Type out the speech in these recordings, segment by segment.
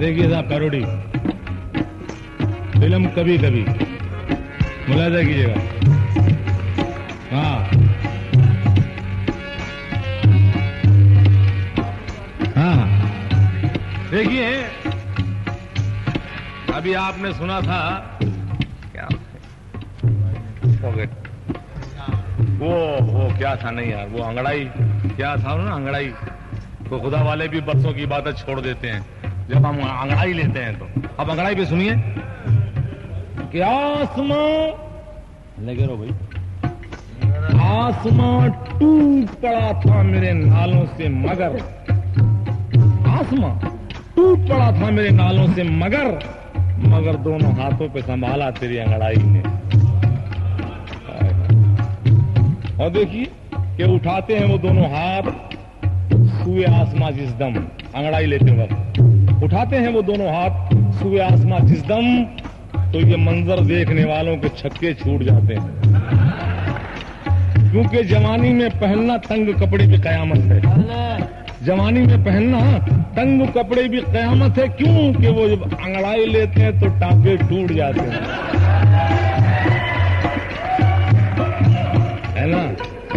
देखिए साहब, parody film कभी कभी मुलाजा कीजिएगा। हाँ हाँ, देखिए अभी आपने सुना था क्या वो क्या था, नहीं यार, वो अंगड़ाई क्या था ना, अंगड़ाई। तो खुदा वाले भी बरसों की इबादत छोड़ देते हैं जब हम अंगड़ाई लेते हैं। तो अब अंगड़ाई पे सुनिए कि आसमां लगे रहो भाई, आसमां टूट पड़ा था मेरे नालों से मगर, आसमां टूट पड़ा था मेरे नालों से मगर दोनों हाथों पे संभाला तेरी अंगड़ाई ने। और देखिए कि उठाते हैं वो दोनों हाथ सुए आसमां जिस दम, अंगड़ाई लेते वक्त उठाते हैं वो दोनों हाथ सुए आसमां जिस दम, तो ये मंजर देखने वालों के छक्के छूट जाते हैं। क्योंकि जवानी में पहनना तंग कपड़े की कयामत है, जवानी में पहनना तंग कपड़े भी कयामत है। क्यों कि वो जब अंगड़ाई लेते हैं तो टांके टूट जाते हैं, है ना।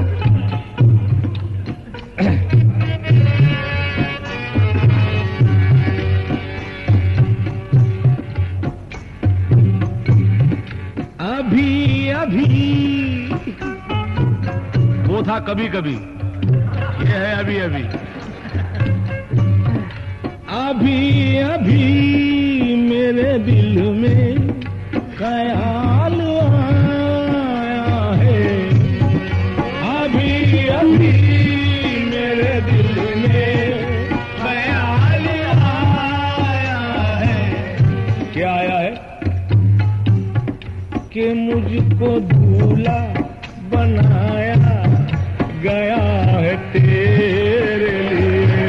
अभी वो था कभी कभी, ये है अभी अभी। अभी मेरे दिल में ख्याल आया है, अभी मेरे दिल में ख्याल आया है। क्या आया है कि मुझको दूल्हा बनाया गया है तेरे लिए,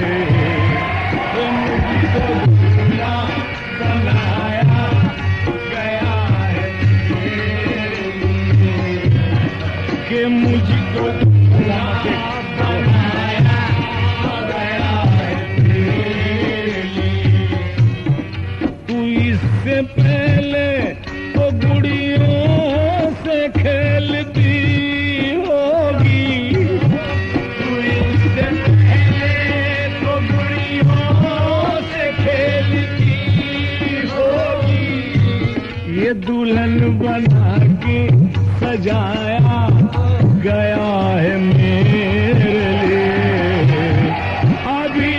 मुझको दूल्हा बनाया गया है तेरे लिए, कि मुझको दूल्हा बनाया गया है तेरे लिए। तू इससे पहले तो गुड़ियों से खेलती होगी, तू इससे पहले तो गुड़ियों से खेलती होगी। ये दुल्हन बना के सजाया गया है मेरे लिए, अभी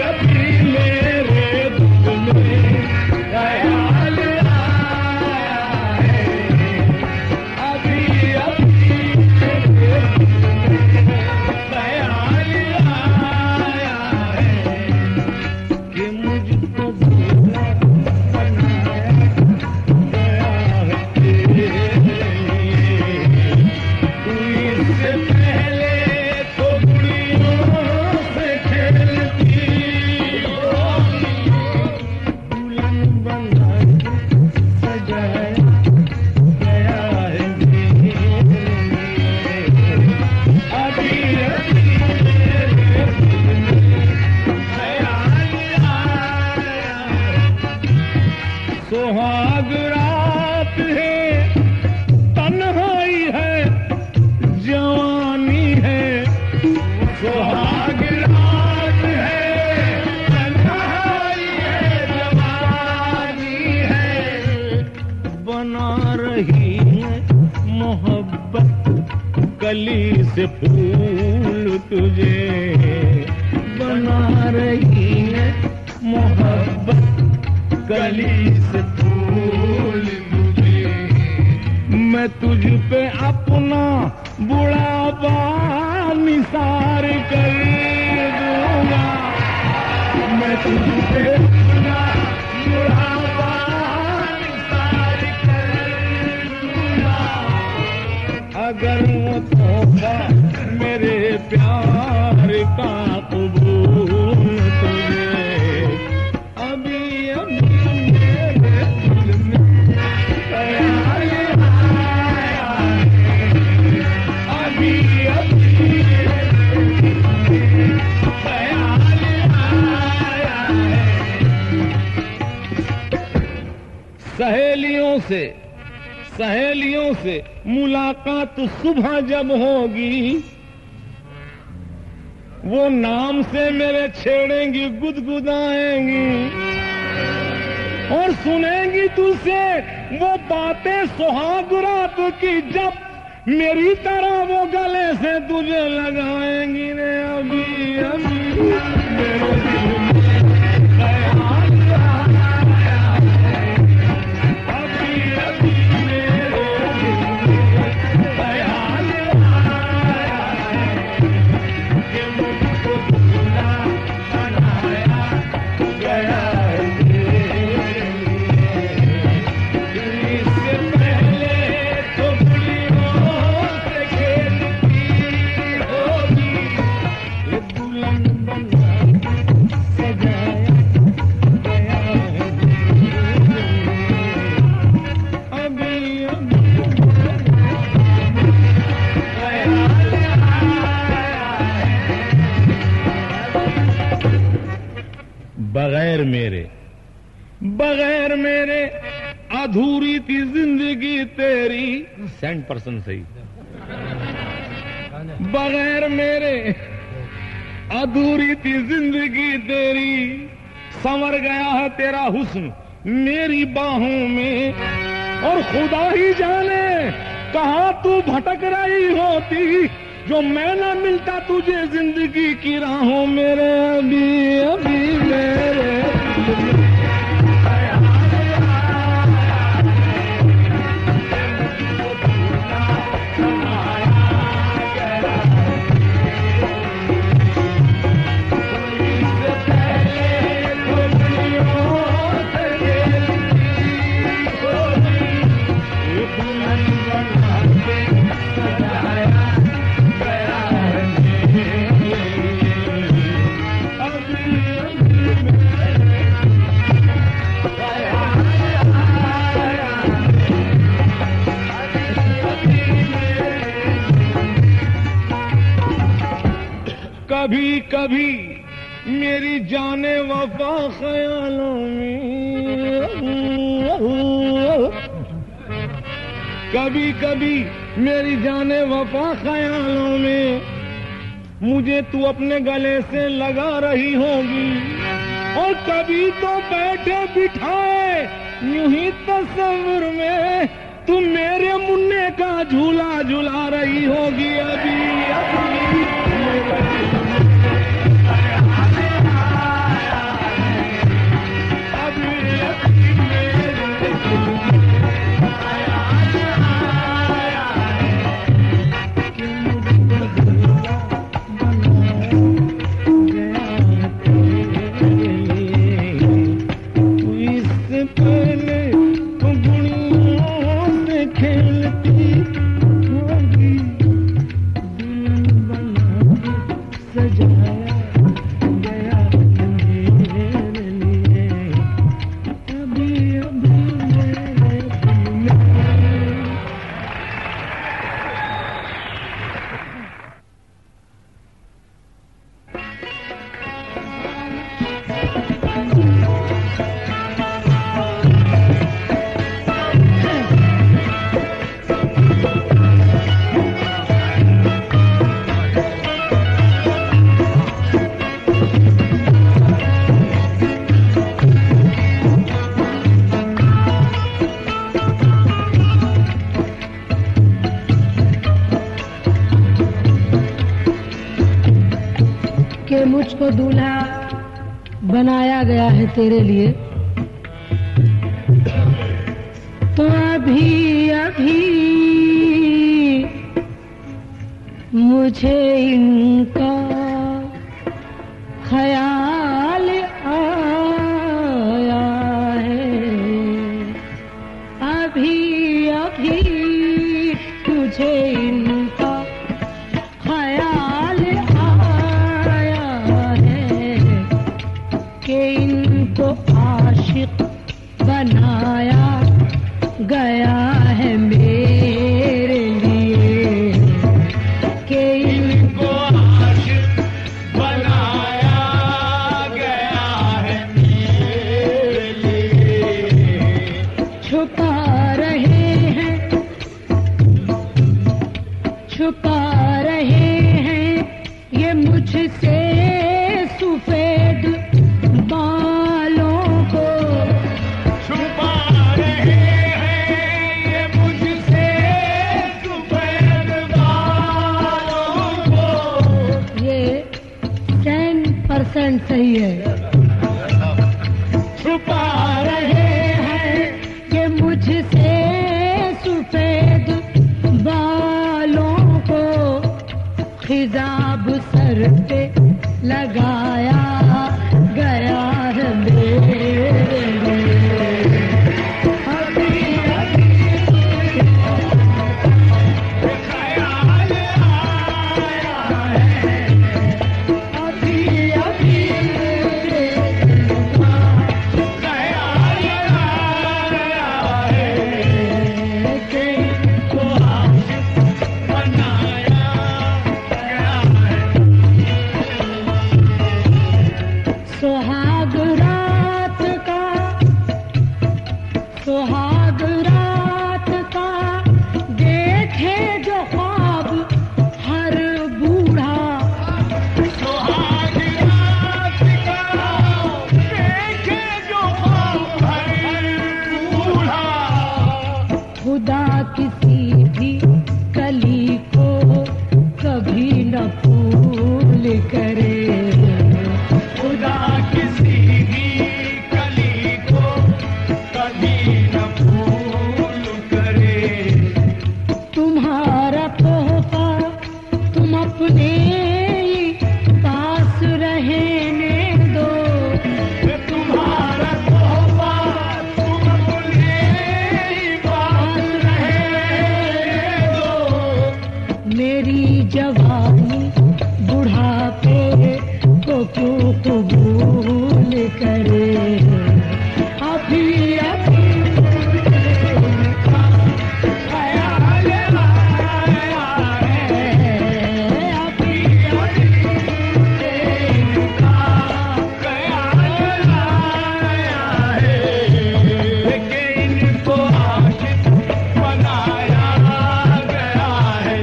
मेरे दिल में ख्याल आया है, अभी मेरे दिल में ख्याल आया है कि मुझको दूल्हा बनाया गया है तेरे लिए। तू इससे पहले तो गुड़ियों से खेलती होगी, दुल्हन बना के सजाया गया है मेरे लिए, अभी मेरे दिल में ख्याल आया। सुहाग रात है, तन्हाई है, जवानी है, सुहाग रात है, तन्हाई है, जवानी है। बना रही है मोहब्बत कली से फूल तुझे, बना रही है मोहब्बत कली से फूल तुझे। मैं तुझ पे अपना बुढ़ापा निसार कर दूंगा, मैं तुझ पे अपना बुढ़ापा निसार कर दूंगा, अगर वो तोहफा मेरे प्यार का कबूल तुझे। अभी मेरे दिल में ख्याल आया है, सहेलियों से मुलाकात सुबह जब होगी, वो नाम से मेरे छेड़ेंगी, गुदगुदाएंगी और सुनेंगी तुझसे वो बातें सुहाग रात की, जब मेरी तरह वो गले से तुझे लगाएंगी ने। अभी अभी मेरे दिल में ख्याल आया है, अभी अभी मेरे दिल में ख्याल आया है कि मुझको दूल्हा बनाया गया है। इससे पहले तो बुढ़ियों से खेलती होगी, ये दुल्हन बना सजाया गया है। अभी अभी बगैर मेरे अधूरी थी जिंदगी तेरी। 100% सही। बगैर मेरे अधूरी थी जिंदगी तेरी, संवर गया है तेरा हुस्न मेरी बाहों में, और खुदा ही जाने कहाँ तू भटक रही होती, जो मैं न मिलता तुझे जिंदगी की राहों। मेरे अभी अभी मेरे कभी कभी मेरी जाने वफा ख्यालों में, कभी कभी मेरी जाने वफा ख्यालों में मुझे तू अपने गले से लगा रही होगी, और कभी तो बैठे बिठाए यूं ही तस्वीर में तू मेरे मुन्ने का झूला झूला रही होगी। अभी अभी मुझको दूल्हा बनाया गया है तेरे लिए, तो अभी अभी मुझे इनका ख्याल आया है, अभी अभी मुझे इनका ख्याल कि इनको आशिक बनाया गया है मेरे लिए, कि इनको आशिक बनाया गया है मेरे लिए। छुपा छुपा रहे हैं, छुपा रहे हैं ये मुझसे सफेद बालों को, छुपा रहे हैं ये मुझसे सफेद बालों को। ये 10% सही है। छुपा रहे हैं ये मुझसे सफेद बालों को, खिजाब सर पे लगाया गया है मेरे लिए। अभी अभी ख्याल आया है, अभी अभी ख्याल आया है कि इनको आशिक बनाया गया है। सुहाग रात का, सुहाग रात का देखे जो ख्वाब हर बूढ़ा, सुहाग रात का देखे जो ख्वाब हर बूढ़ा, खुदा किसी भी कली को कभी न फूल करे, खुदा किसी भी कली को कभी न भूल करे। तुम्हारा तोहफा तुम अपने ही पास रहने दो, तुम्हारा तोहफा तुम अपने ही पास रहने दो। मेरी जवानी बुढ़ापे को क्यों कबूल करे। अभी अभी ख्याल आया है, अभी अभी ख्याल आया है कि इनको आशिक बनाया गया है।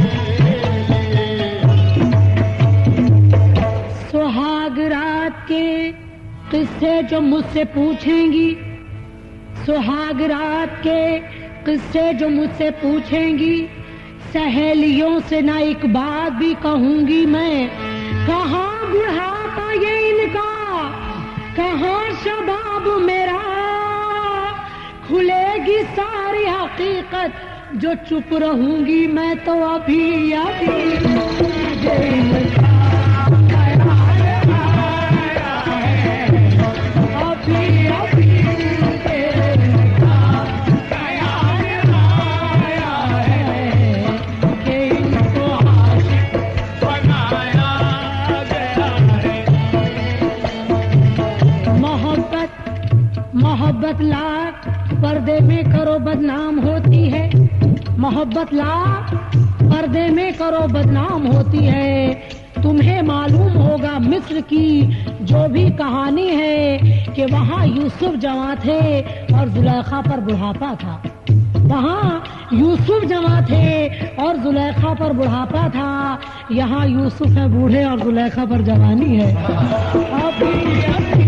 सुहाग रात के किस्से जो मुझसे पूछेंगी, सुहाग रात के किस्से जो मुझसे पूछेंगी, सहेलियों से ना एक बात भी कहूंगी मैं। कहाँ बुढ़ापा ये इनका, कहाँ शबाब मेरा, खुलेगी सारी हकीकत जो चुप रहूंगी मैं तो अभी अभी। अभी अभी कि इनको आशिक बनाया गया है। मोहब्बत, मोहब्बत लाख पर्दे में करो बदनाम होती है, मोहब्बत लाख पर्दे में करो बदनाम होती है। तुम्हें मालूम होगा मिस्र की जो भी कहानी है कि वहाँ यूसुफ जवां थे और जुलेखा पर बुढ़ापा था। वहाँ यूसुफ जवां थे और जुलेखा पर बुढ़ापा था, यहाँ यूसुफ है बूढ़े और जुलेखा पर जवानी है। अभी अभी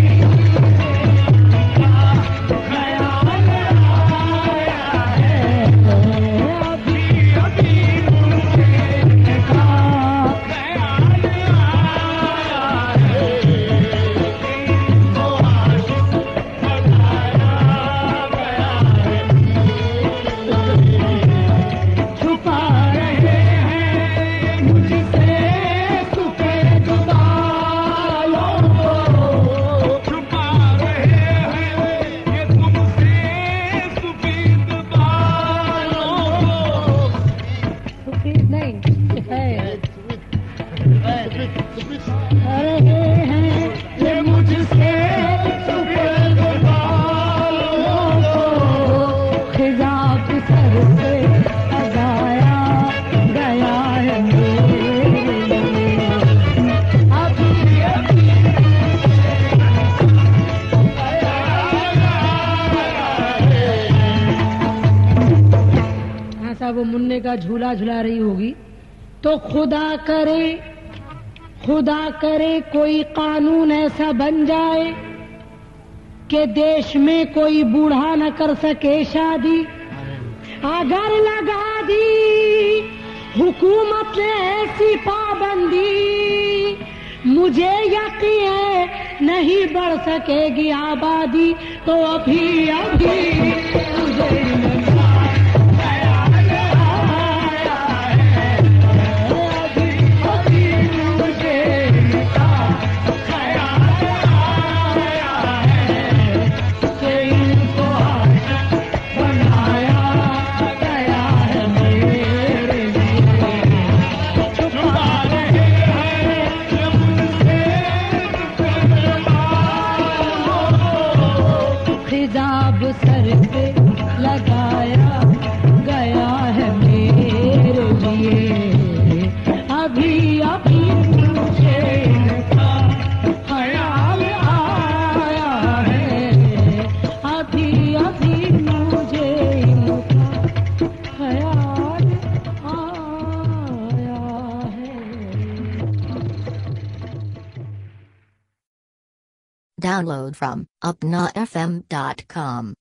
वो मुन्ने का झूला झुला रही होगी। तो खुदा करे कोई कानून ऐसा बन जाए कि देश में कोई बूढ़ा न कर सके शादी। अगर लगा दी हुकूमत ने ऐसी पाबंदी, मुझे यकीन है नहीं बढ़ सकेगी आबादी। तो अभी तुझे हिजाब सर पे लगाया गया है मेरे लिए। अभी मुझे इनका ख्याल आया है। अभी मुझे इनका ख्याल आया है। Download from upnafm.com.